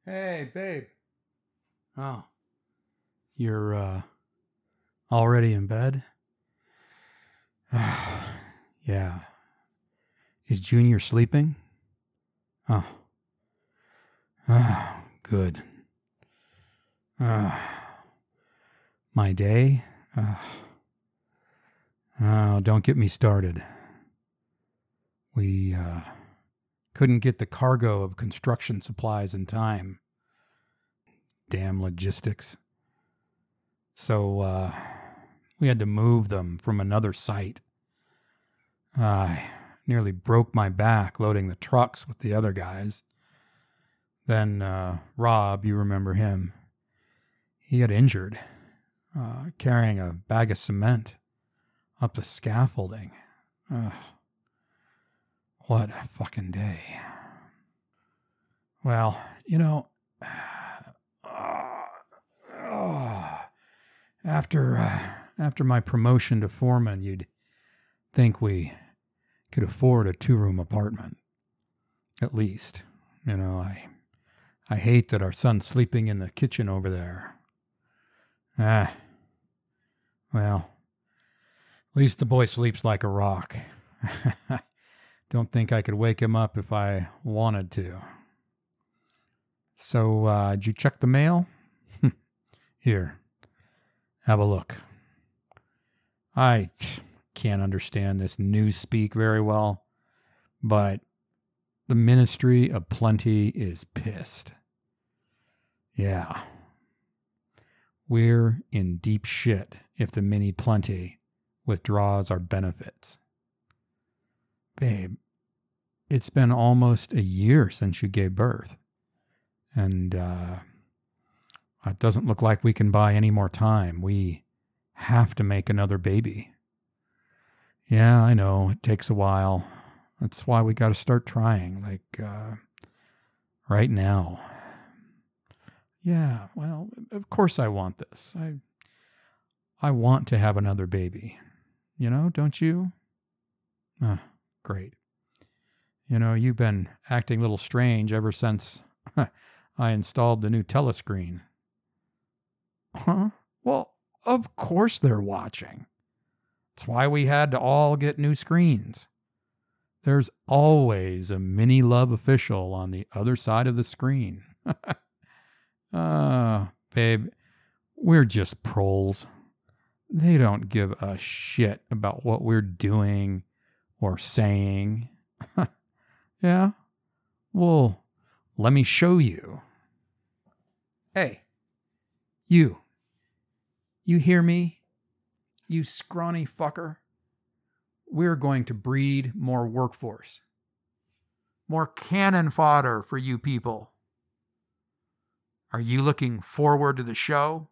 Hey, babe. Oh, you're already in bed? Yeah. Is Junior sleeping? Oh. Good. My day? Oh, don't get me started. We couldn't get the cargo of construction supplies in time. Damn logistics. So we had to move them from another site. I nearly broke my back loading the trucks with the other guys. Then Rob, you remember him, he got injured carrying a bag of cement up the scaffolding. What a fucking day. Well, after my promotion to foreman, you'd think we could afford a 2-room apartment. At least. I hate that our son's sleeping in the kitchen over there. Well, at least the boy sleeps like a rock. Don't think I could wake him up if I wanted to. So, did you check the mail? Here, have a look. I can't understand this news speak very well, but the Ministry of Plenty is pissed. Yeah. We're in deep shit if the Mini Plenty withdraws our benefits. Babe, it's been almost a year since you gave birth. And it doesn't look like we can buy any more time. We have to make another baby. Yeah, I know. It takes a while. That's why we got to start trying, right now. Yeah, well, of course I want this. I want to have another baby. Don't you? Great. You've been acting a little strange ever since I installed the new telescreen. Huh? Well, of course they're watching. That's why we had to all get new screens. There's always a Mini Love official on the other side of the screen. Babe, we're just proles. They don't give a shit about what we're doing or saying. Yeah? Well, let me show you. Hey, you hear me? You scrawny fucker? We're going to breed more workforce. More cannon fodder for you people. Are you looking forward to the show?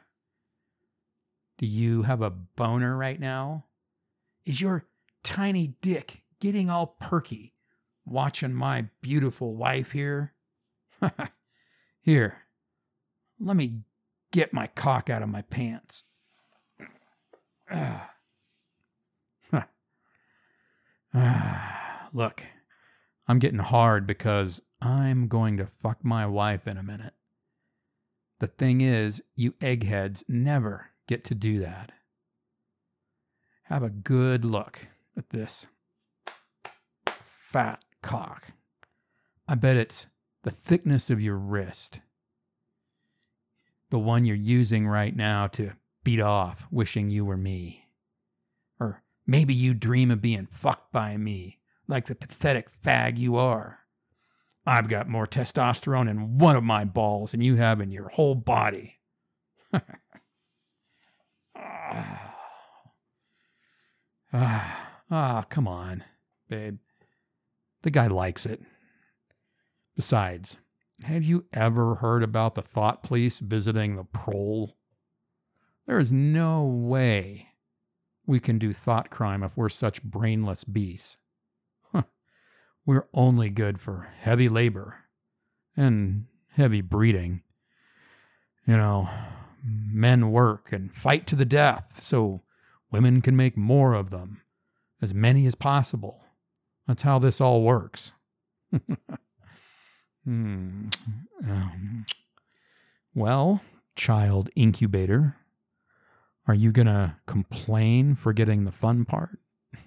Do you have a boner right now? Is your tiny dick getting all perky watching my beautiful wife here? Here, let me get my cock out of my pants. Look, I'm getting hard because I'm going to fuck my wife in a minute. The thing is, you eggheads never get to do that. Have a good look at this fat cock. I bet it's the thickness of your wrist. The one you're using right now to beat off wishing you were me. Or maybe you dream of being fucked by me, like the pathetic fag you are. I've got more testosterone in one of my balls than you have in your whole body. Come on, babe. The guy likes it. Besides, have you ever heard about the thought police visiting the prole? There is no way we can do thought crime if we're such brainless beasts. We're only good for heavy labor and heavy breeding. Men work and fight to the death so women can make more of them, as many as possible. That's how this all works. Well, child incubator, are you going to complain for getting the fun part?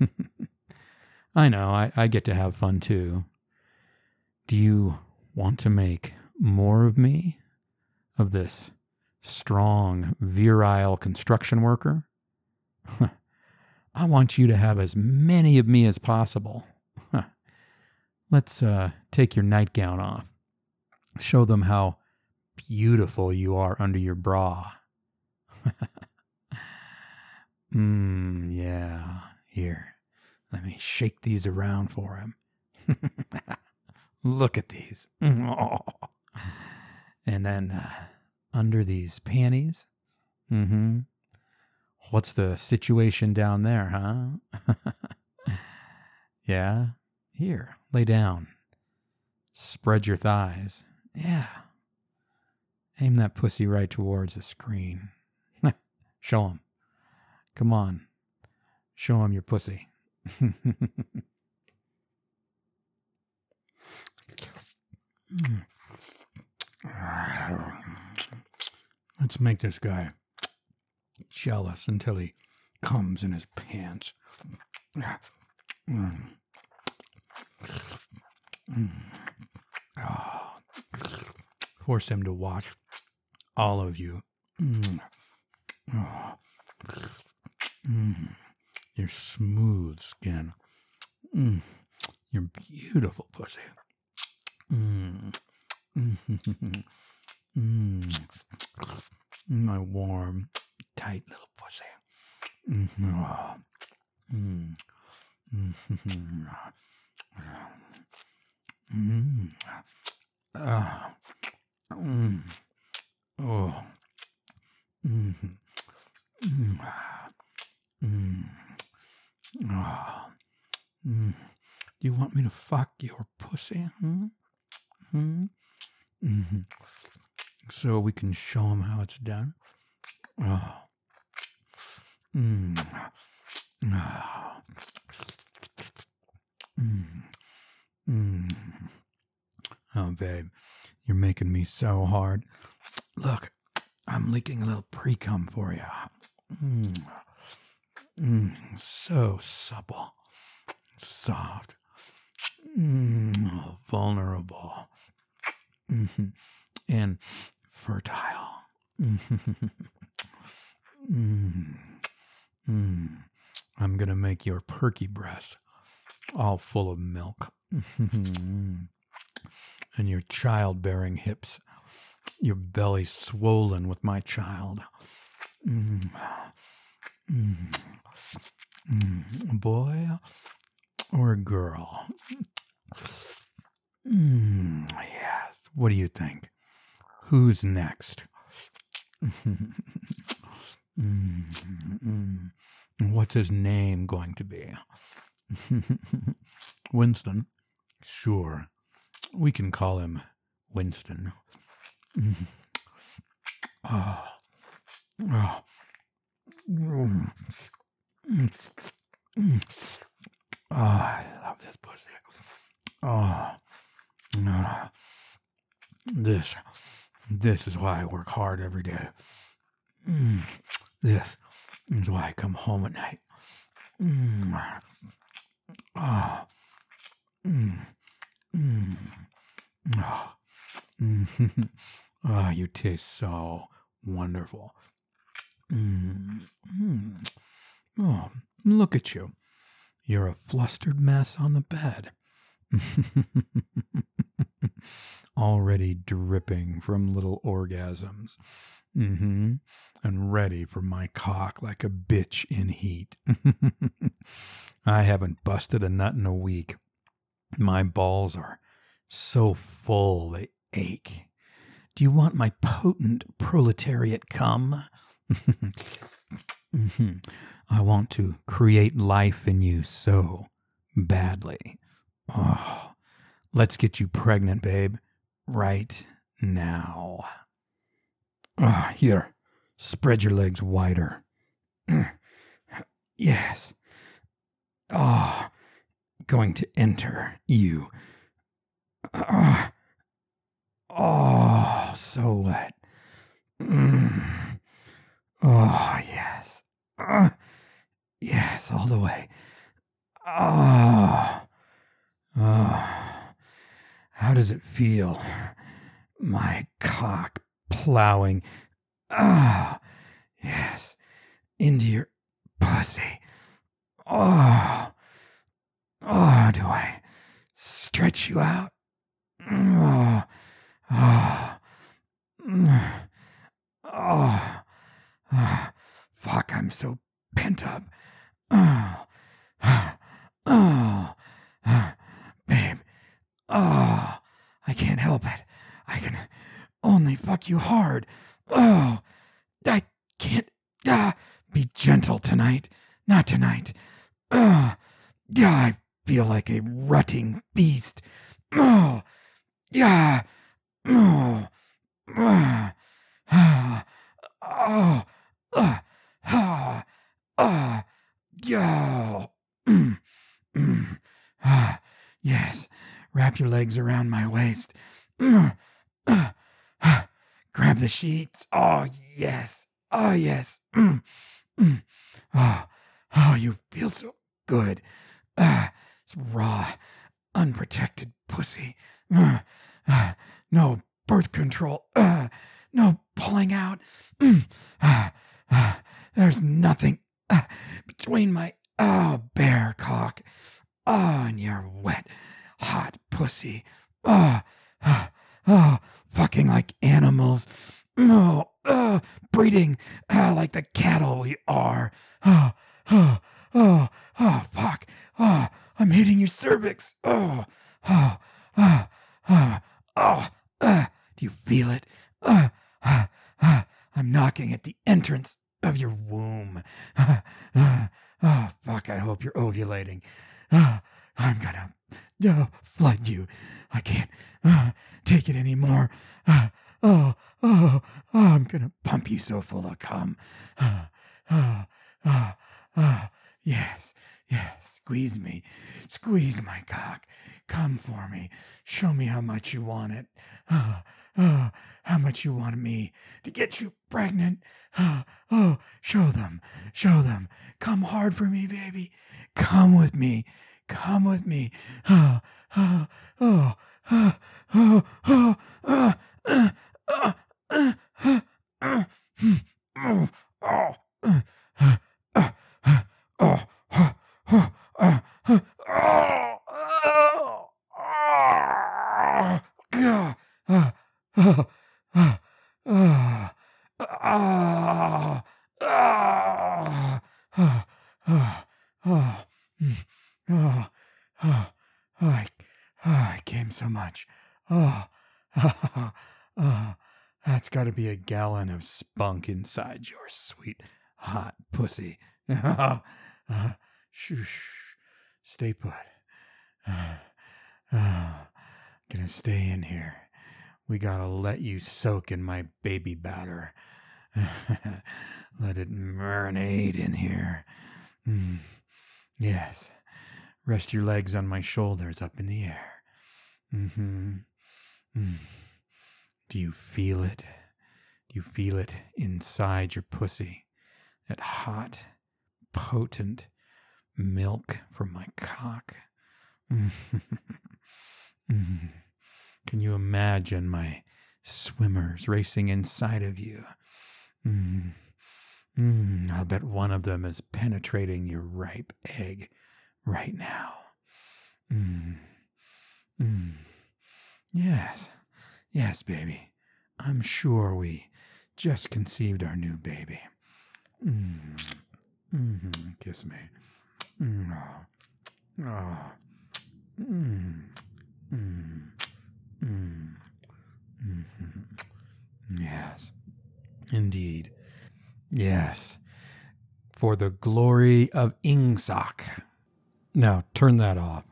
I know, I get to have fun too. Do you want to make more of me? Of this strong, virile construction worker? I want you to have as many of me as possible. Let's take your nightgown off. Show them how beautiful you are under your bra. Yeah. Here, let me shake these around for him. Look at these. And then under these panties. What's the situation down there, huh? Yeah? Here, lay down. Spread your thighs. Yeah. Aim that pussy right towards the screen. Show him. Come on. Show him your pussy. Let's make this guy jealous until he comes in his pants. Force him to watch all of you. Your smooth skin. Your beautiful pussy. My warm, tight little pussy. Do you want me to fuck your pussy? So we can show him how it's done? Oh, babe, you're making me so hard. Look, I'm leaking a little pre-cum for you. So supple, soft, vulnerable, and fertile. I'm gonna make your perky breast all full of milk. And your childbearing hips, your belly swollen with my child. A boy or a girl? Yes. What do you think? Who's next? What's his name going to be? Winston? Sure. We can call him Winston. I love this pussy. This is why I work hard every day. This is why I come home at night. You taste so wonderful. Oh, look at you. You're a flustered mess on the bed. Already dripping from little orgasms. And ready for my cock like a bitch in heat. I haven't busted a nut in a week. My balls are so full they ache. Do you want my potent proletariat cum? I want to create life in you so badly. Oh, let's get you pregnant, babe. Right now. Here, spread your legs wider. Yes. Going to enter you. Oh, so wet. Mm. Oh, yes. Yes, all the way. Oh. Oh. How does it feel? My cock plowing. Oh, yes. Into your pussy. Oh. Oh, do I stretch you out? Oh. Oh. Oh. Oh. Fuck, I'm so pent up. Oh. Oh. Babe. Oh. I can't help it. I can only fuck you hard. Oh. I can't. Be gentle tonight. Not tonight. Yeah, I feel like a rutting beast. Oh. Yeah. Oh. Oh. Oh. Yeah. Yes. Wrap your legs around my waist. Grab the sheets. Oh, yes. Oh, yes. Oh, you feel so good. It's raw, unprotected pussy. No birth control. No pulling out. There's nothing between my bare cock and your wet, hot pussy. Fucking like animals. Breeding like the cattle we are. Fuck. I'm hitting your cervix. Do you feel it? I'm knocking at the entrance of your womb. Fuck, I hope you're ovulating. I'm gonna flood you. I can't take it anymore. I'm gonna pump you so full of cum. Yes, squeeze me. Squeeze my cock. Come for me. Show me how much you want it. How much you want me to get you pregnant. Show them. Come hard for me, baby. Come with me. Come with me. I came so much. That's got to be a gallon of spunk inside your sweet, hot pussy. Shush. Stay put. Gonna stay in here. We gotta let you soak in my baby batter. Let it marinate in here. Yes. Rest your legs on my shoulders up in the air. Do you feel it? Do you feel it inside your pussy? That hot, potent milk from my cock. Can you imagine my swimmers racing inside of you? I'll bet one of them is penetrating your ripe egg right now. Yes, baby. I'm sure we just conceived our new baby. Kiss me. Yes, indeed. Yes, for the glory of Ingsoc. Now turn that off.